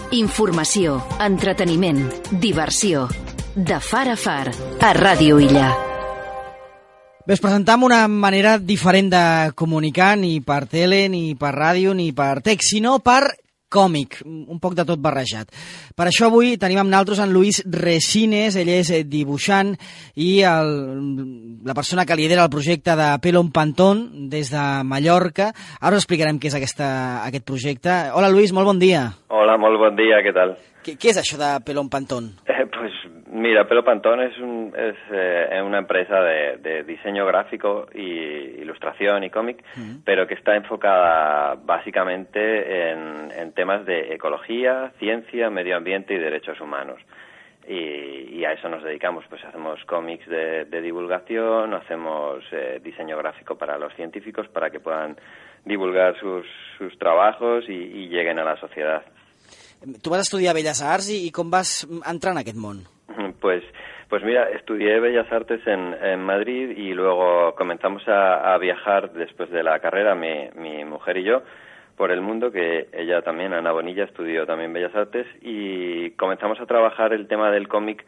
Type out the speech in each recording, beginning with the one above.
Informació, entreteniment, diversió. De far a far, a Ràdio Illa. Bé, es presentam una manera diferent de comunicar, ni per tele, ni per ràdio, ni per text, sinó per còmic, un poc de tot barrejat. Per això avui tenim amb nosaltres en Luis Resines, ell és dibuixant i la persona que lidera el projecte de Pelo en Pantón des de Mallorca. Ara us explicarem què és aquest projecte. Hola Luis, molt bon dia. Hola, molt bon dia, què tal? ¿Qué es eso de Pelo en Pantón? Pues mira, Pelo Pantón es una empresa de diseño gráfico y ilustración y cómic, pero que está enfocada básicamente en temas de ecología, ciencia, medio ambiente y derechos humanos. Y a eso nos dedicamos, pues hacemos cómics de divulgación, hacemos diseño gráfico para los científicos para que puedan divulgar sus trabajos y lleguen a la sociedad. Tu vas estudiar Belles Arts i com vas entrar en aquest món? Pues mira, estudié Bellas Artes en Madrid y luego comenzamos a viajar después de la carrera, mi mujer y yo, por el mundo, que ella también, Ana Bonilla, estudió también Bellas Artes, y comenzamos a trabajar el tema del cómic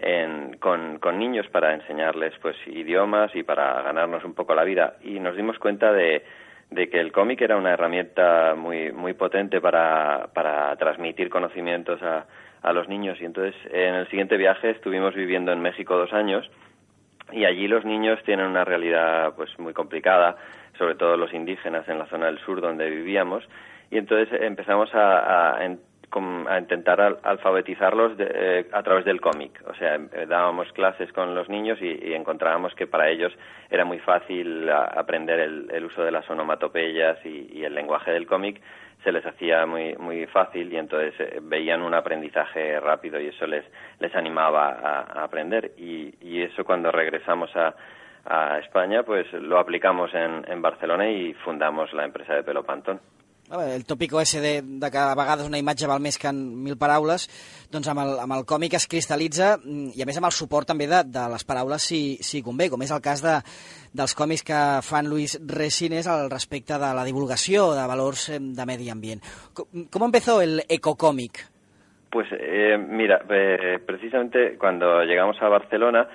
con niños para enseñarles pues idiomas y para ganarnos un poco la vida, y nos dimos cuenta de que el cómic era una herramienta muy potente para transmitir conocimientos a los niños. Y entonces en el siguiente viaje estuvimos viviendo en México 2 años, y allí los niños tienen una realidad pues muy complicada, sobre todo los indígenas en la zona del sur donde vivíamos, y entonces empezamos a intentar alfabetizarlos a través del cómic. O sea, dábamos clases con los niños y encontrábamos que para ellos era muy fácil aprender el uso de las onomatopeyas y el lenguaje del cómic se les hacía muy fácil, y entonces veían un aprendizaje rápido y eso les animaba a aprender. Y eso, cuando regresamos a España, pues lo aplicamos en Barcelona y fundamos la empresa de Pelo Pantón. El tòpico ese de que a vegades una imatge val més que en 1000 paraules, doncs amb el còmic es cristal·litza, i a més amb el suport també de les paraules si convé, com és el cas dels còmics que fan Luis Resines al respecte de la divulgació de valors de medi ambient. ¿Cómo empezó el ecocòmic? Pues mira, precisamente cuando llegamos a Barcelona,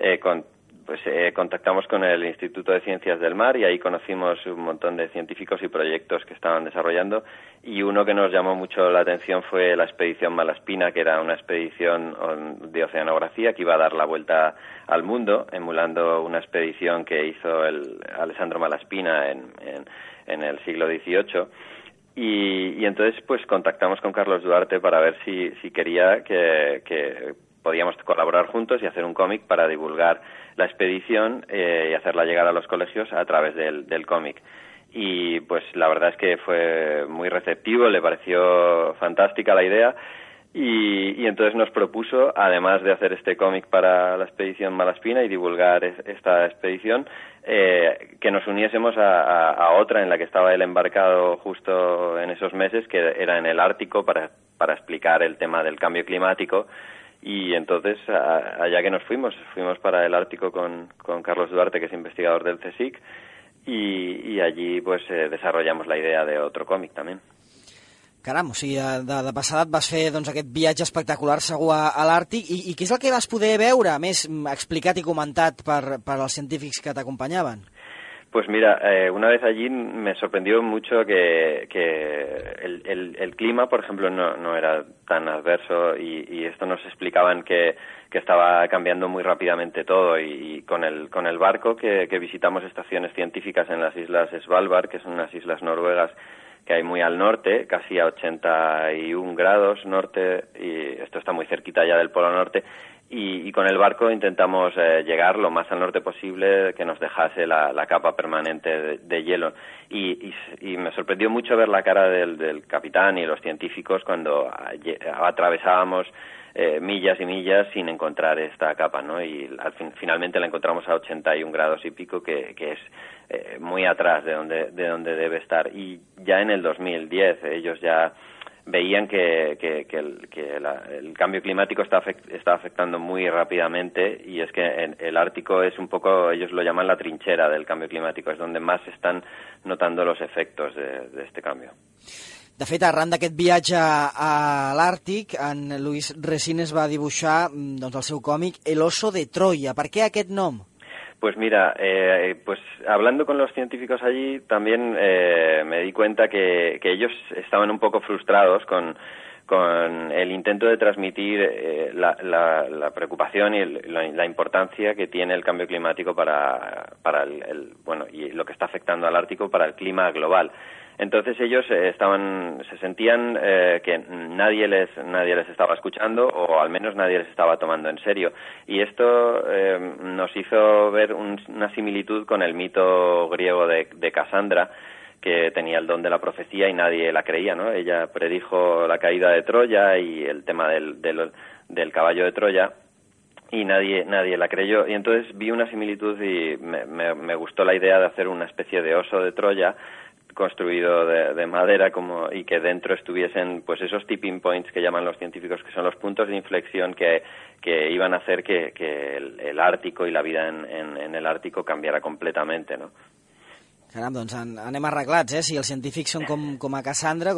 contactamos con el Instituto de Ciencias del Mar, y ahí conocimos un montón de científicos y proyectos que estaban desarrollando, y uno que nos llamó mucho la atención fue la expedición Malaspina, que era una expedición de oceanografía que iba a dar la vuelta al mundo, emulando una expedición que hizo el Alessandro Malaspina en el siglo XVIII. Y entonces pues contactamos con Carlos Duarte para ver si quería que podíamos colaborar juntos y hacer un cómic para divulgar la expedición y hacerla llegar a los colegios a través del cómic. Y pues la verdad es que fue muy receptivo, le pareció fantástica la idea, y entonces nos propuso, además de hacer este cómic para la expedición Malaspina y divulgar esta expedición, que nos uniésemos a otra en la que estaba él embarcado justo en esos meses, que era en el Ártico, para explicar el tema del cambio climático. Y entonces, allá que nos fuimos para el Ártico con Carlos Duarte, que es investigador del CSIC, y allí pues desarrollamos la idea de otro còmic també. Caram, o sigui, de passada et vas fer aquest viatge espectacular segur a l'Àrtic, i què és el que vas poder veure, a més explicat i comentat per als científics que t'acompanyaven? Pues mira, una vez allí me sorprendió mucho que el clima, por ejemplo, no era tan adverso, y esto nos explicaban que estaba cambiando muy rápidamente todo, y con el barco que visitamos estaciones científicas en las islas Svalbard, que son unas islas noruegas que hay muy al norte, casi a 81 grados norte, y esto está muy cerquita ya del Polo Norte, y con el barco intentamos llegar lo más al norte posible, que nos dejase la capa permanente de hielo, y me sorprendió mucho ver la cara del capitán y los científicos cuando atravesábamos millas y millas sin encontrar esta capa, ¿no? Y finalmente la encontramos a 81 grados y pico, que es muy atrás de donde debe estar. Y ya en el 2010 ellos ya veían que el cambio climático está afectando muy rápidamente, y es que el Ártico es un poco, ellos lo llaman la trinchera del cambio climático, es donde más se están notando los efectos de este cambio. De fet, arran d'aquest viatge a l'Àrtic, en Luis Resines va dibuixar doncs, el seu còmic El oso de Troya. Per què aquest nom? Pues mira, pues hablando con los científicos allí, también me di cuenta que ellos estaban un poco frustrados con el intento de transmitir la preocupación y la importancia que tiene el cambio climático para bueno, y lo que está afectando al Ártico para el clima global. Entonces ellos se sentían que nadie les estaba escuchando, o al menos nadie les estaba tomando en serio. Y esto nos hizo ver una similitud con el mito griego de Casandra, que tenía el don de la profecía y nadie la creía, ¿no? Ella predijo la caída de Troya y el tema del caballo de Troya, y nadie la creyó. Y entonces vi una similitud y me gustó la idea de hacer una especie de oso de Troya construido de madera, y que dentro estuviesen pues esos tipping points que llaman los científicos, que son los puntos de inflexión que iban a hacer que el Ártico y la vida en el Ártico cambiara completamente, ¿no? Caram, doncs anem arreglats, si els científics són com a Cassandra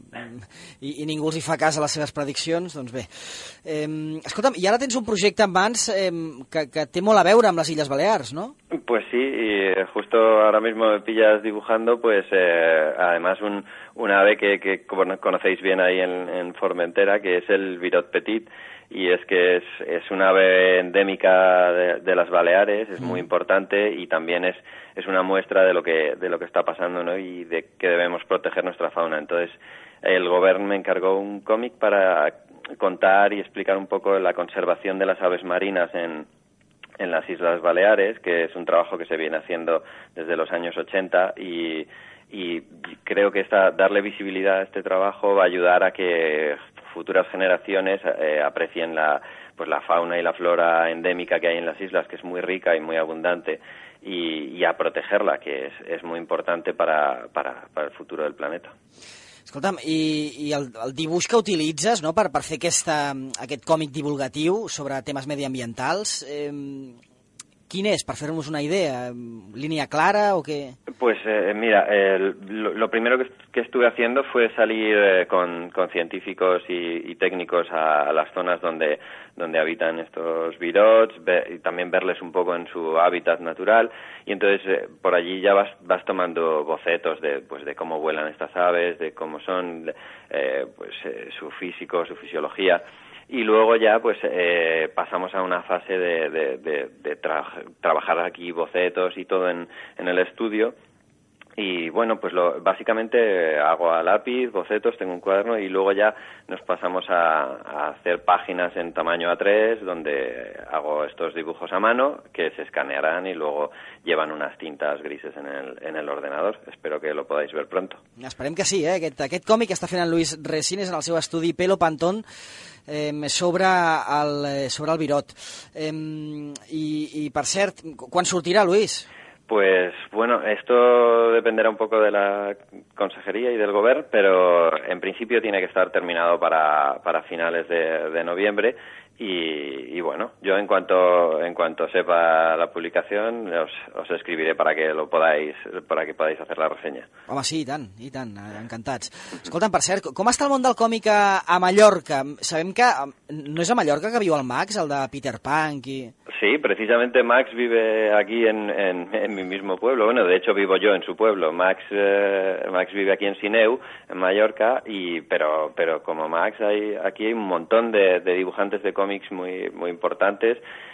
i ningú els hi fa cas a les seves prediccions, doncs bé. Escolta'm, i ara tens un projecte en mans que té molt a veure amb les Illes Balears, ¿no? Pues sí, y justo ahora mismo me pillas dibujando, pues además un ave que conocéis bien ahí en Formentera, que es el virot petit, y es que es un ave endémica de las Baleares, es muy importante, y también es una muestra de lo que está pasando, ¿no? Y de que debemos proteger nuestra fauna. Entonces el gobierno me encargó un cómic para contar y explicar un poco la conservación de las aves marinas en las Islas Baleares, que es un trabajo que se viene haciendo desde los años 80, y creo que darle visibilidad a este trabajo va a ayudar a que futuras generaciones aprecien la fauna y la flora endémica que hay en las islas, que es muy rica y muy abundante, y a protegerla, que es muy importante para el futuro del planeta. Escolta'm, i el dibuix que utilitzes, no, per fer aquest còmic divulgatiu sobre temes mediambientals, quin és, per fer-nos una idea? ¿Línea clara o qué? Pues mira, lo primero que estuve haciendo fue salir con científicos y técnicos a las zonas donde habitan estos virots, y también verles un poco en su hábitat natural, y entonces por allí ya vas tomando bocetos de cómo vuelan estas aves, de cómo son su físico, su fisiología. Y luego ya pues pasamos a una fase de trabajar aquí bocetos y todo en el estudio. Y bueno, pues básicamente hago a lápiz, bocetos, tengo un cuaderno, y luego ya nos pasamos a hacer páginas en tamaño A3, donde hago estos dibujos a mano, que se escanearán y luego llevan unas tintas grises en el ordenador. Espero que lo podáis ver pronto. Esperem que sí, aquest còmic que està fent en Luis Resines en el seu estudi Pelo Pantón, sobre el virot. I per cert, quan sortirà, Luis? Pues bueno, esto dependerá un poco de la consejería y del gobierno, pero en principio tiene que estar terminado para finales de noviembre, y bueno, yo en cuanto sepa la publicación os escribiré para que podáis hacer la reseña. Home, sí, i tant, encantats. Escolta'm, per cert, com està el món del còmic a Mallorca? Sabem que no és a Mallorca que viu el Max, el de Peter Pan i... Sí, precisamente Max vive aquí en mi mismo pueblo. Bueno, de hecho vivo yo en su pueblo. Max vive aquí en Sineu, en Mallorca, pero como Max aquí hay un montón de dibujantes de cómics muy muy importantes,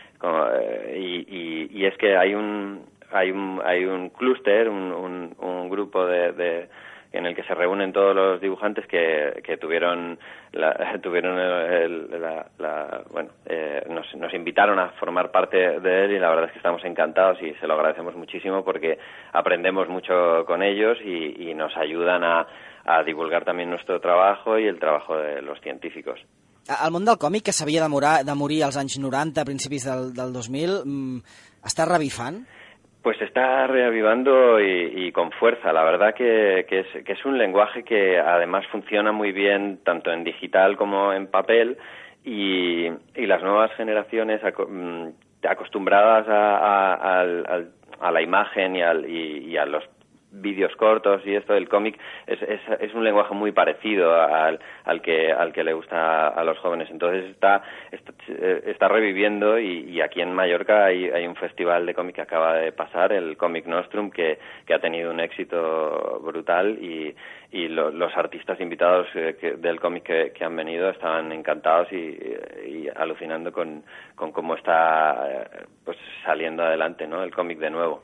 y es que hay un clúster, un grupo en el que se reúnen todos los dibujantes que nos invitaron a formar parte de él, y la verdad es que estamos encantados y se lo agradecemos muchísimo, porque aprendemos mucho con ellos y nos ayudan a divulgar también nuestro trabajo y el trabajo de los científicos. El món del còmic, que s'havia de morir als anys 90, a principis del 2000, està revifant? Pues se está reavivando y con fuerza. La verdad que es un lenguaje que además funciona muy bien tanto en digital como en papel, y las nuevas generaciones acostumbradas a la imagen y a los vídeos cortos y esto, el cómic es un lenguaje muy parecido al que le gusta a los jóvenes. Entonces está reviviendo y aquí en Mallorca hay un festival de cómic que acaba de pasar, el Comic Nostrum, que ha tenido un éxito brutal y los artistas invitados del cómic que han venido estaban encantados y alucinando con cómo está pues saliendo adelante, ¿no?, el cómic de nuevo.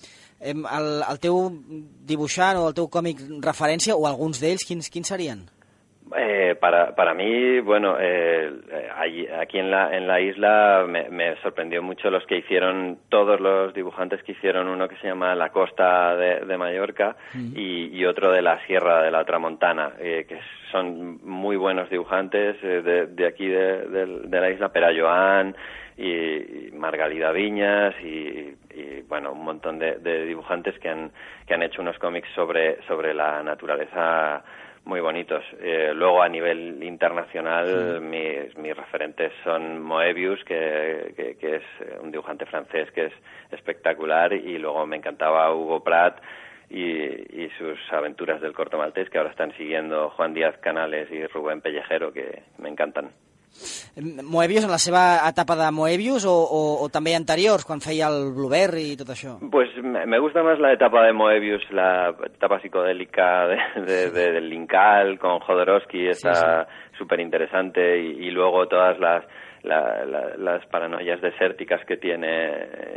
El teu dibuixant o el teu còmic referència, o alguns d'ells, quins serien? Para mí, bueno, aquí en la isla me sorprendió mucho los que hicieron, todos los dibujantes que hicieron uno que se llama La Costa de Mallorca y otro de la Sierra de la Tramontana, que son muy buenos dibujantes de aquí de la isla, Pere Joan y Margalida Viñas y bueno, un montón de dibujantes que han hecho unos cómics sobre la naturaleza muy bonitos. Luego, a nivel internacional, mis referentes son Moebius, que es un dibujante francés que es espectacular, y luego me encantaba Hugo Pratt y sus aventuras del corto maltés, que ahora están siguiendo Juan Díaz Canales y Rubén Pellejero, que me encantan. Moebius en la seva etapa de Moebius o també anteriors, quan feia el Blueberry i tot això? Pues me gusta más la etapa de Moebius, la etapa psicodélica de Linkal con Jodorowsky, está súper interesante, y luego todas las paranoias desérticas que tiene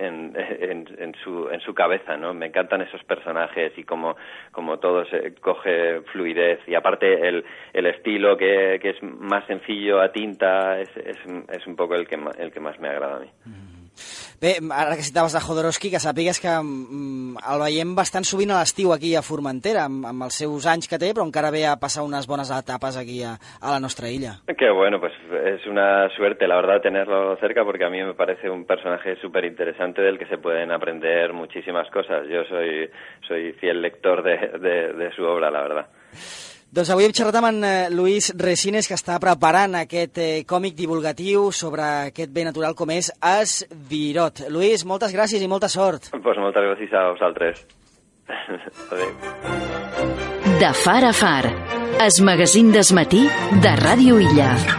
en su cabeza, ¿no? Me encantan esos personajes y como todo se coge fluidez, y aparte el estilo que es más sencillo a tinta es un poco el que más me agrada a mí. Bé, ara que citaves de Jodorowsky, que sàpigues que el veiem bastant sovint a l'estiu aquí a Formentera, amb els seus anys que té, però encara ve a passar unes bones etapes aquí a la nostra illa. Qué bueno, pues es una suerte, la verdad, tenerlo cerca, porque a mí me parece un personaje súper interesante del que se pueden aprender muchísimas cosas. Yo soy fiel lector de su obra, la verdad. Doncs avui hem xerrat amb en Luis Resines, que està preparant aquest còmic divulgatiu sobre aquest bé natural com és Esvirot. Luis, moltes gràcies i molta sort. Pues moltes gràcies a vosaltres. Adéu. De far a far, el magazín del matí de Ràdio Illa.